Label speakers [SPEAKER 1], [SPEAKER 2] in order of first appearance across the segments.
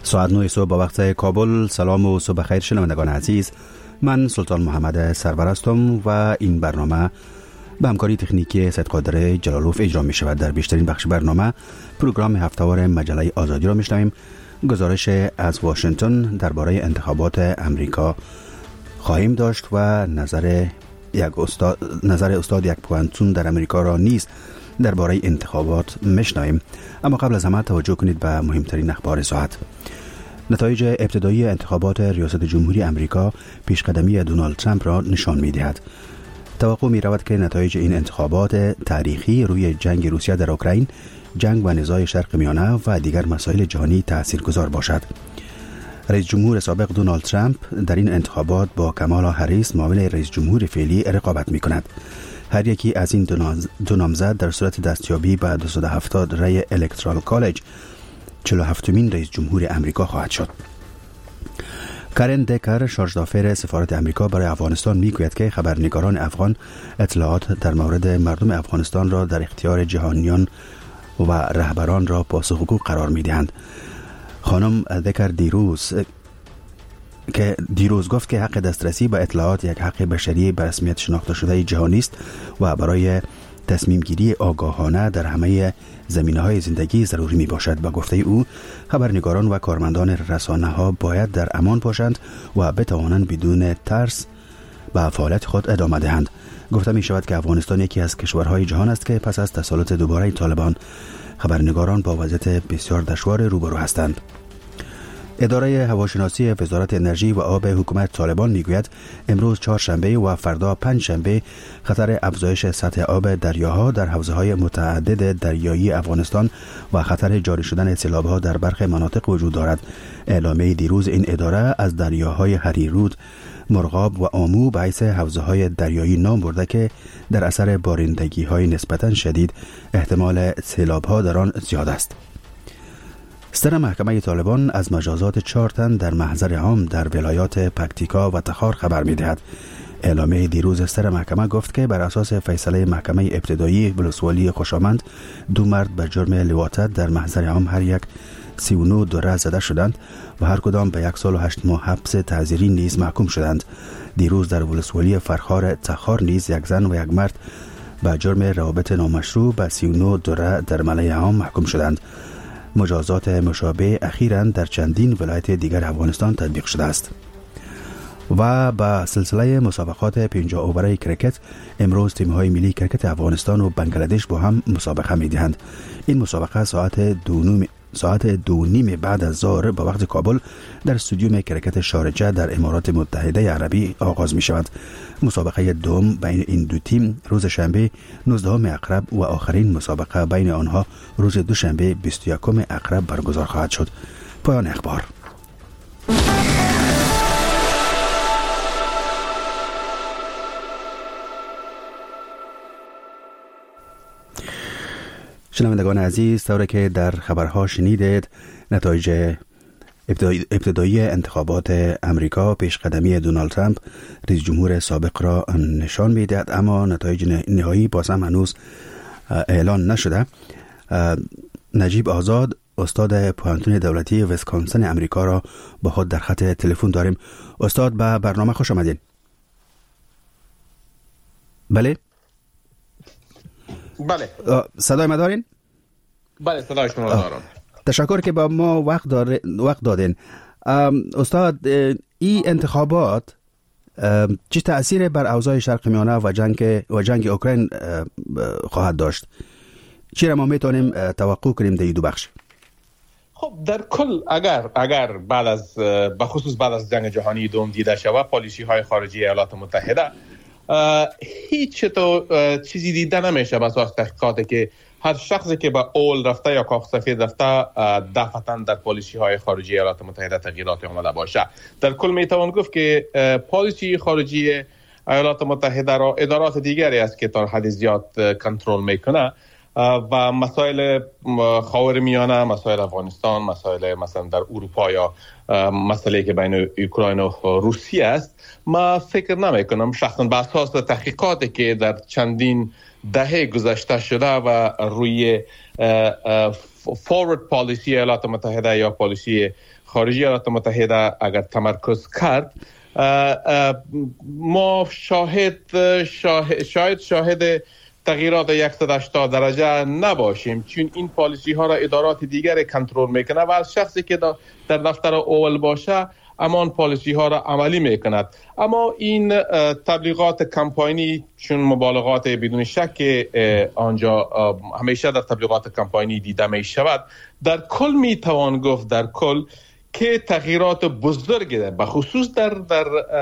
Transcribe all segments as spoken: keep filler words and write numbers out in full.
[SPEAKER 1] ساعت نه صبح با وقت کابل. سلام و صبح خیر شنوندگان عزیز، من سلطان محمد سرور هستم و این برنامه به همکاری تکنیکی سید قادر جلالوف اجرا می شود. در بیشترین بخش برنامه پروگرام هفته‌وار مجله آزادی را می شنویم. گزارش از واشنگتن درباره انتخابات امریکا خواهیم داشت و نظر یک استاد نظر استاد یک پوانتون در امریکا را نیز درباره انتخابات میشنویم. اما قبل از همه توجه کنید به مهمترین اخبار ساعت. نتایج ابتدایی انتخابات ریاست جمهوری امریکا پیشقدمی دونالد ترامپ را نشان می‌دهد. توقع می‌رود که نتایج این انتخابات تاریخی روی جنگ روسیه در اوکراین، جنگ و نزاع شرق میانه و دیگر مسائل جهانی تاثیرگذار باشد. رئیس جمهور سابق دونالد ترامپ در این انتخابات با کامالا هریس معاون رئیس جمهور فعلی رقابت می‌کند. هر یکی از این دو نامزد در صورت دستیابی به دویست و هفتاد رای الکترال کالج چهل و هفتمین رئیس جمهور امریکا خواهد شد. کارن دکر، شارژدافر سفارت امریکا برای افغانستان، میگوید که خبرنگاران افغان اطلاعات در مورد مردم افغانستان را در اختیار جهانیان و رهبران را پاسخگو قرار میدهند. خانم دکر دیروز که دیروز گفت که حق دسترسی به اطلاعات یک حق بشری به رسمیت شناخته شده جهانی است و برای تصمیم گیری آگاهانه در همه زمینه‌های زندگی ضروری می باشد. با گفته او، خبرنگاران و کارمندان رسانه‌ها باید در امان باشند و بتوانند بدون ترس به فعالیت خود ادامه دهند. گفته می شود که افغانستان یکی از کشورهای جهان است که پس از تسلط دوباره طالبان خبرنگاران با وضعیت بسیار دشوار روبرو هستند. اداره هواشناسی وزارت انرژی و آب حکومت طالبان میگوید امروز چهارشنبه و فردا پنجشنبه خطر افزایش سطح آب دریاها در حوزه‌های متعدد دریایی افغانستان و خطر جاری شدن سیلاب‌ها در برخی مناطق وجود دارد. اعلامیه دیروز این اداره از دریاهای هریرود، مرغاب و آمو به حیث حوزه‌های دریایی نام برده که در اثر بارندگی‌های نسبتاً شدید احتمال سیلاب‌ها در آن زیاد است. صدر محکمه طالبان از مجازات چهار تن در محضر عام در ولایات پکتیکا و تخار خبر می‌دهد. اعلامیه دیروز صدر محکمه گفت که بر اساس فیصله محکمه ابتدایی ولسوالی خوشامند، دو مرد به جرم لواطت در محضر عام هر یک سی و نه دوره زده شدند و هر کدام به یک سال و هشت ماه حبس تعزیری نیز محکوم شدند. دیروز در ولسوالی فرخار تخار نیز یک زن و یک مرد به جرم روابط نامشروع به سی و نه دوره در ملأ عام محکوم شدند. مجازات مشابه اخیراً در چندین ولایت دیگر افغانستان تطبیق شده است. و با سلسله مسابقات پنجاه اووره کرکت، امروز تیم‌های ملی کرکت افغانستان و بنگلادش با هم مسابقه می‌دهند. این مسابقه ساعت دو نیم ساعت دو نیم بعد از ظهر به وقت کابل در استادیوم کرکت شارجه در امارات متحده عربی آغاز می شود. مسابقه دوم بین این دو تیم روز شنبه نوزدهم اکرب و آخرین مسابقه بین آنها روز دوشنبه بیست و یکم اکرب برگزار خواهد شد. پایان اخبار. شنوندگان عزیز، طوری که در خبرها شنیدید، نتایج ابتدایی انتخابات امریکا پیشقدمی دونالد ترامپ رئیس جمهور سابق را نشان می‌دهد، اما نتایج نهایی باز هم هنوز اعلان نشده. نجیب آزاد، استاد پوانتون دولتی ویسکانسن امریکا را با خود در خط تلفن داریم. استاد، به برنامه خوش آمدین. بله
[SPEAKER 2] بله
[SPEAKER 1] صدای ما دارین؟
[SPEAKER 2] بله صدای شما دارم.
[SPEAKER 1] تشکر که با ما وقت دار... وقت دادین. استاد، این انتخابات چه تأثیر بر اوضاع شرق میانه و جنگ و جنگ اوکراین خواهد داشت؟ چی را ما میتونیم توقع کنیم در این دو بخش؟
[SPEAKER 2] خب در کل اگر اگر بعد از به خصوص بعد از جنگ جهانی دوم دیده شود، پالیسی های خارجی ایالات متحده هیچ تو چیزی دیده نمیشه بس وقت تحقیقاتی که هر شخصی که به اول رفته یا کاخ سفید رفته دفعتاً در پالیسی های خارجی ایالات متحده تغییرات آمده باشه. در کل میتوان گفت که پالیسی خارجی ایالات متحده را ادارات دیگری است که تا حد زیاد کنترل میکنه و مسائل خاورمیانه، مسائل افغانستان، مسائل مثلا در اروپا یا مسئله که بین اوکراین و روسیه است، ما فکر نمی شخصا به اساس تحقیقاتی که در چندین دهه گذشته شده و روی فورورد پالیسی ایالات متحده یا پالیسی خارجی ایالات متحده اگر تمرکز کرد، ما شاهد شاهد شاید شاهد تغییرات صد و هشتاد درجه نباشیم، چون این پالیسی ها را ادارات دیگر کنترل میکنه و از شخصی که در دفتر اول باشه امان پالیسی ها را عملی میکند. اما این تبلیغات کمپاینی، چون مبالغات بدون شک آنجا همیشه در تبلیغات کمپاینی دیده می شود، در کل می توان گفت در کل که تغییرات بزرگی ده، بخصوص در در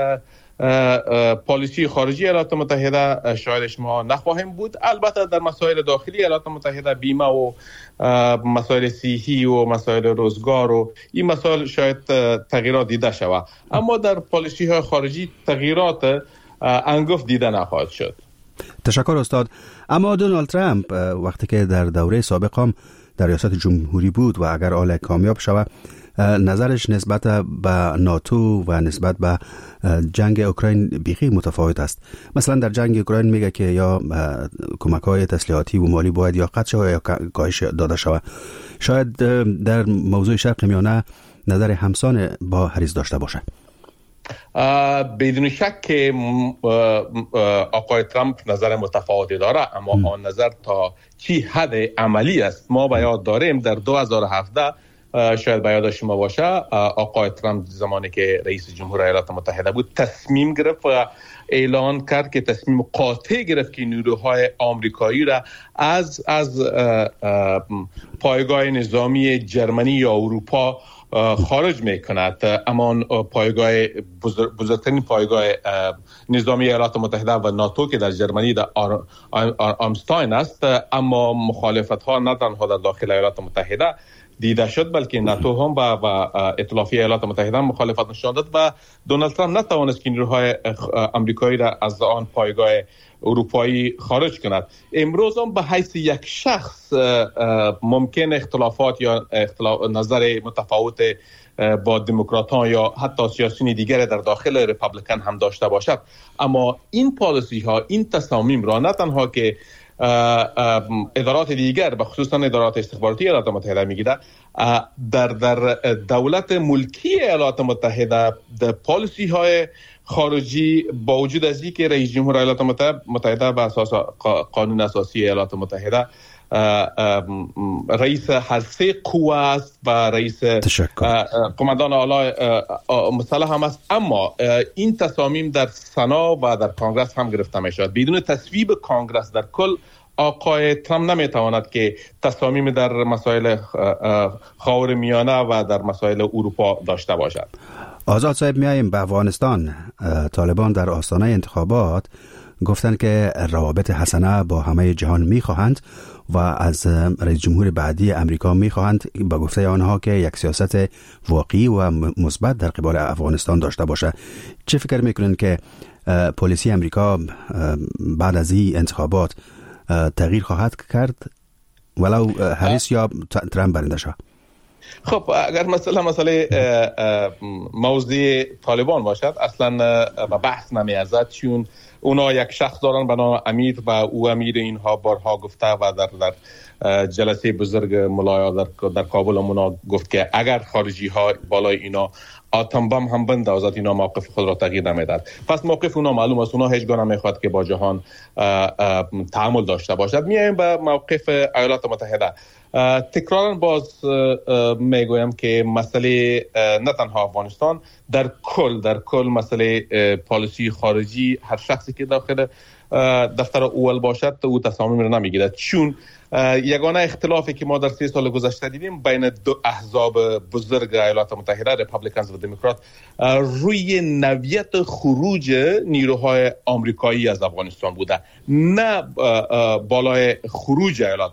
[SPEAKER 2] پالیسی خارجی ایالات متحده شایدش ما نخواهیم بود. البته در مسائل داخلی ایالات متحده، بیمه و مسائل صحی و مسائل روزگار و این مسائل شاید تغییرات دیده شود، اما در پالیسی های خارجی تغییرات انگفت دیده نخواهد شد.
[SPEAKER 1] تشکر استاد. اما دونالد ترامپ وقتی که در دوره سابق هم در ریاست جمهوری بود و اگر آل کامیاب شود، نظرش نسبت به ناتو و نسبت به جنگ اوکراین بیخی متفاوت است. مثلا در جنگ اوکراین میگه که یا کمک‌های تسلیحاتی و مالی باید یا قطع شود یا کاهش داده شود. شاید در موضوع شرق میانه نظر همسان با هریس داشته باشه.
[SPEAKER 2] بدون شک که آقای ترامپ نظر متفاوتی داره، اما آن نظر تا چی حد عملی است ما به یاد داریم. در دو هزار و هفده شاید به یاد شما باشه، آقای ترامپ زمانی که رئیس جمهور ایالات متحده بود تصمیم گرفت و اعلان کرد که تصمیم قاطع گرفت که نیروهای آمریکایی را از از پایگاه نظامی جرمنی یا اروپا خارج میکند. اما پایگاه بزرگ، بزرگترین پایگاه نظامی ایالات متحده و ناتو که در جرمنی در آرمستاین است، اما مخالفت ها نه تنها در داخل ایالات متحده دیده شد بلکه ناتو هم با, با ائتلافی ایالات متحده مخالفت نشان داد و دونالد ترامپ نتوانست که نیروهای آمریکایی را از آن پایگاه اروپایی خارج کند. امروز هم به حیث یک شخص ممکن اختلافات یا اختلاف نظر متفاوت با دموکراتان یا حتی سیاسیون دیگر در داخل ریپابلیکن هم داشته باشد، اما این پالیسی ها، این تصامیم را نه تنها که ادارات دیگر به خصوصا ادارات استخباراتی ایالات متحده میگیره، در در دولت ملکی ایالات متحده در پالیسی های خارجی با وجود از اینکه رئیس جمهور ایالات متحده به اساس قانون اساسی ایالات متحده رئیس هر سه قوه است و رئیس قماندان اعلی مسلح هم است، اما این تصامیم در سنا و در کنگرس هم گرفته می شود. بدون تصویب کنگرس در کل آقای ترامپ نمیتواند که تصامیم در مسائل خاورمیانه و در مسائل اروپا داشته باشد.
[SPEAKER 1] آزاد صاحب، میاییم به افغانستان. طالبان در آستانه انتخابات گفتند که روابط حسنه با همه جهان میخواهند و از رئیس جمهور بعدی امریکا میخواهند با گفته آنها که یک سیاست واقعی و مثبت در قبال افغانستان داشته باشه. چه فکر میکنند که پالیسی امریکا بعد از این انتخابات تغییر خواهد کرد ولو هریس یا ترامپ برنده شود؟
[SPEAKER 2] خب اگر مثلا مسئله موضوع طالبان باشد اصلا بحث نمی‌ارزد، چون اونا یک شخص دارن به نام امیر و او امیر اینها بارها گفته و در در جلسه بزرگ ملایا در, در کابل اونا گفت که اگر خارجی ها بالای اینا آتم بم هم بنده آزاد اینا موقف خود را تغییر نمیداد. پس موقف اونا معلوم است، اونا هیچ گونه نمیخواد که با جهان تعامل داشته باشد. میایم به موقف ایالات متحده. تکرارا باز میگویم که مسئله نه تنها افغانستان، در کل در کل مسئله پالیسی خارجی هر شخصی که داخل دفتر اول باشد او تصامیم را نمیگیرد، چون یگانه اختلافی که ما در سه سال گذشته دیدیم بین دو احزاب بزرگ ایالات متحده، ریپابلیکانز و دموکرات، روی نوعیت خروج نیروهای آمریکایی از افغانستان بوده، نه بالای خروج ایالات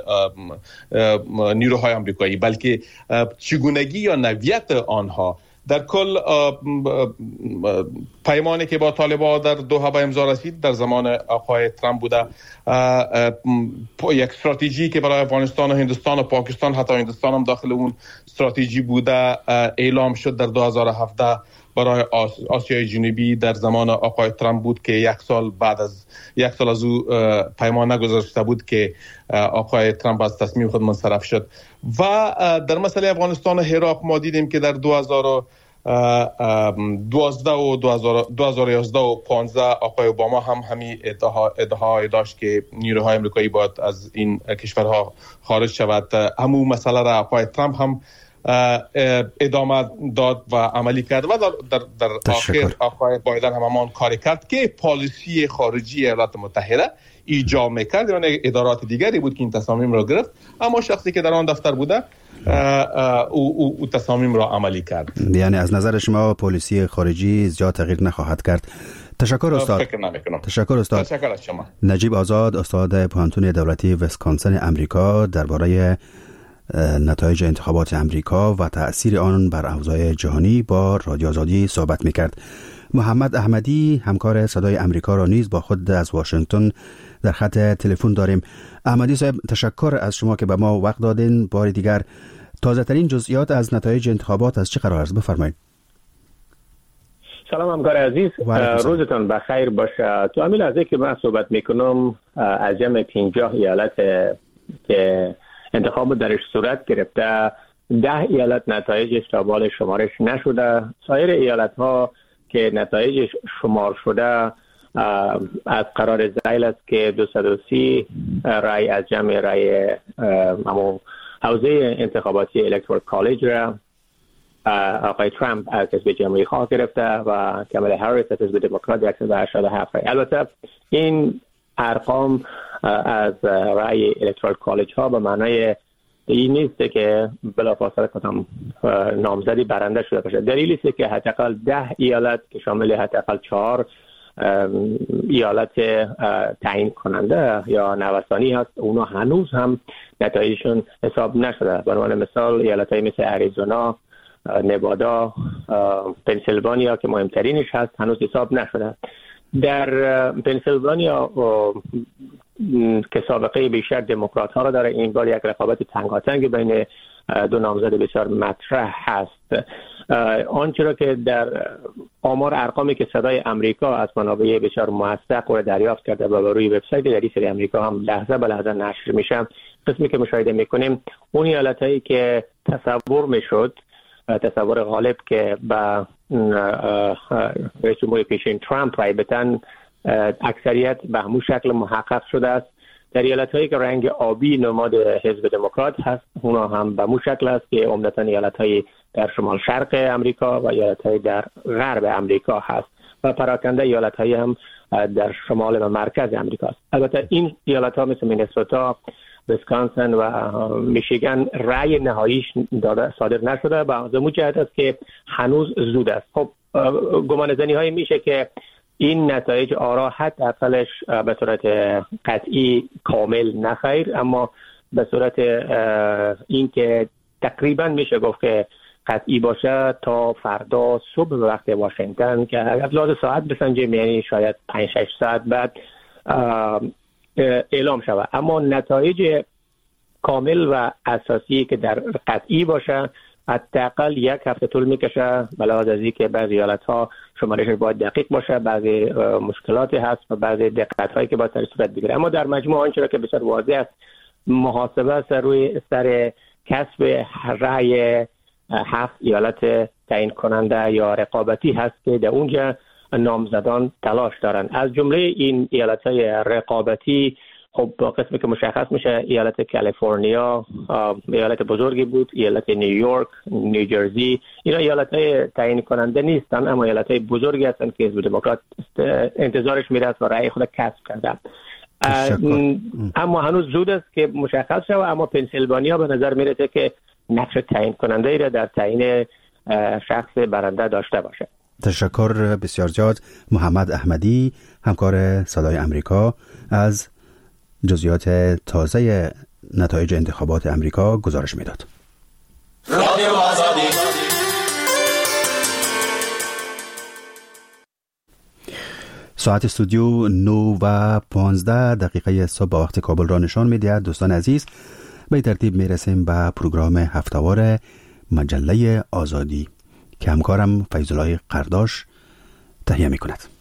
[SPEAKER 2] نیروهای آمریکایی، بلکه چگونگی یا نوعیت آنها. در کل پیمانی که با طالبان در دوحه به امضا رسید در زمان آقای ترامپ بوده، یک استراتژی که برای افغانستان و هندوستان و پاکستان، حتی هندوستان هم داخل اون استراتژی بوده، اعلام شد در دو هزار و هفده برای آس... آسیای جنوبی در زمان آقای ترامپ بود که یک سال بعد از یک سال از او پیمان نگذاشته بود که آقای ترامپ از تصمیم خود منصرف شد. و در مسئله افغانستان و عراق ما دیدیم که در دو هزار و دوازده و دو هزار و یازده و پانزده آقای اوباما هم همین ادعا ادعای داشت که نیروهای آمریکایی باید از این کشورها خارج شود. همون مسئله را آقای ترامپ هم ادامه داد و عملی کرد و در, در, در آخر آقای بایدن هم همان کاری کرد که پالیسی خارجی ایالات متحده ایجاد میکرد. یعنی ادارات دیگری بود که این تصامیم را گرفت، اما شخصی که در آن دفتر بوده او, او, او تصامیم را عملی کرد.
[SPEAKER 1] یعنی از نظر شما پالیسی خارجی زیاد تغییر نخواهد کرد. تشکر استاد.
[SPEAKER 2] فکر نمیکنم.
[SPEAKER 1] تشکر استاد.
[SPEAKER 2] تشکر از شما.
[SPEAKER 1] نجیب آزاد، استاد پوهنتون دولتی ویسکانسن امریکا، درباره نتایج انتخابات امریکا و تأثیر آن بر اوضاع جهانی با رادیو آزادی صحبت میکرد. محمد احمدی همکار صدای امریکا را نیز با خود از واشنگتن در خط تلفن داریم. احمدی صاحب، تشکر از شما که به ما وقت دادین. بار دیگر تازه ترین جزئیات از نتایج انتخابات از چه قرار است بفرمایید.
[SPEAKER 3] سلام همکار عزیز، روزتان بخیر باشه. تو همین لحظه که من صحبت میکنم از جمع پنجاه ایالت که انتخاب درش صورت گرفته، ده ایالت نتایجش تا بال شمارش نشده. سایر ایالت ها که نتایجش شمار شده از قرار زیل است که دویست و سی رای از جمع رای همون حوزه انتخاباتی الکترال کالج را آقای ترامپ از حزب جمهوری خواه گرفته و کامالا هریس از حزب دموکرات صد و هشتاد و هفت رای. البته این ارقام از رای الکترال کالج ها به معنای این نیست که بلافاصله کدام نامزدی برنده شده باشه. دلیلی است که حداقل ده ایالت که شامل حداقل چهار ایالت تعیین کننده یا نوسانی هست، اونا هنوز هم نتایجشون حساب نشده. به عنوان مثال ایالت‌های مثل اریزونا، نوادا، پنسیلوانیا که مهمترینش هست هنوز حساب نشده. در پنسیلوانیا که سابقه بیشتر دموکرات ها را داره، این بار یک رقابت تنگاتنگ بین دو نامزد بسیار مطرح هست. آنچه را که در آمار ارقامی که صدای امریکا از منابع بسیار موثق و دریافت کرده و روی وبسایت در سری امریکا هم لحظه به لحظه نشر میشه، قسمی که مشاهده میکنیم اون ایالتایی که تصور میشد، تصور غالب که با رئیس جمهور پیشین ترامپ رای بدن، اکثریت به همون شکل محقق شده است. در ایالت‌هایی که رنگ آبی نماد حزب دموکرات هست، اونا هم به همون شکل است که عمدتاً ایالت‌های در شمال شرق امریکا و ایالت‌های در غرب امریکا هست و پراکنده ایالت‌های هم در شمال و مرکز امریکا است. البته این ایالت‌ها مثل مینسوتا، ویسکانسن و میشیگان رأی نهاییش داده صادر نشده. به همون جهت است که هنوز زود است. خب گمان زنی های میشه که این نتایج آرا حداقلش به صورت قطعی کامل نخیر، اما به صورت این که تقریبا میشه گفت که قطعی باشه تا فردا صبح به وقت واشنگتن که از لحاظ ساعت بسنجیم، یعنی شاید پنج شش ساعت بعد اعلام شود. اما نتایج کامل و اساسی که در قطعی باشه حداقل یک هفته طول میکشه، به لحاظ از اینکه بعضی ایالت‌ها شمارش باید دقیق باشه، بعضی مشکلاتی هست و بعضی دقت‌هایی که باید صورت بگیره. اما در مجموع آنچه را که بسیار واضح است، محاسبه سر روی سر کسب رأی هفت ایالت تعیین کننده یا رقابتی هست که در اونجا نامزدان تلاش دارن. از جمله این ایالت‌های رقابتی خب قسمی که مشخص میشه ایالت کالیفرنیا ایالت بزرگی بود، ایالت نیویورک، نیوجرسی، اینا ایالت‌های تعیین کننده نیستن اما ایالت‌های بزرگی هستن که حزب دموکرات انتظارش میره و رأی خود کسب کرده. اما هنوز زود است که مشخص شود. اما پنسیلوانیا به نظر میرسه که نقش تعیین کننده ای را در تعیین شخص برنده داشته باشه.
[SPEAKER 1] تشکر بسیار زیاد محمد احمدی، همکار صدای امریکا، از جزئیات تازه نتایج انتخابات امریکا گزارش میداد. رادیو آزادی. ساعت استودیو نه و پانزده دقیقه صبح با وقت کابل را نشان میدهد. دوستان عزیز، به ترتیب میرسیم به پروگرام هفتهوار مجله آزادی که همکارم فیض‌الله قرداش تهیه می کند.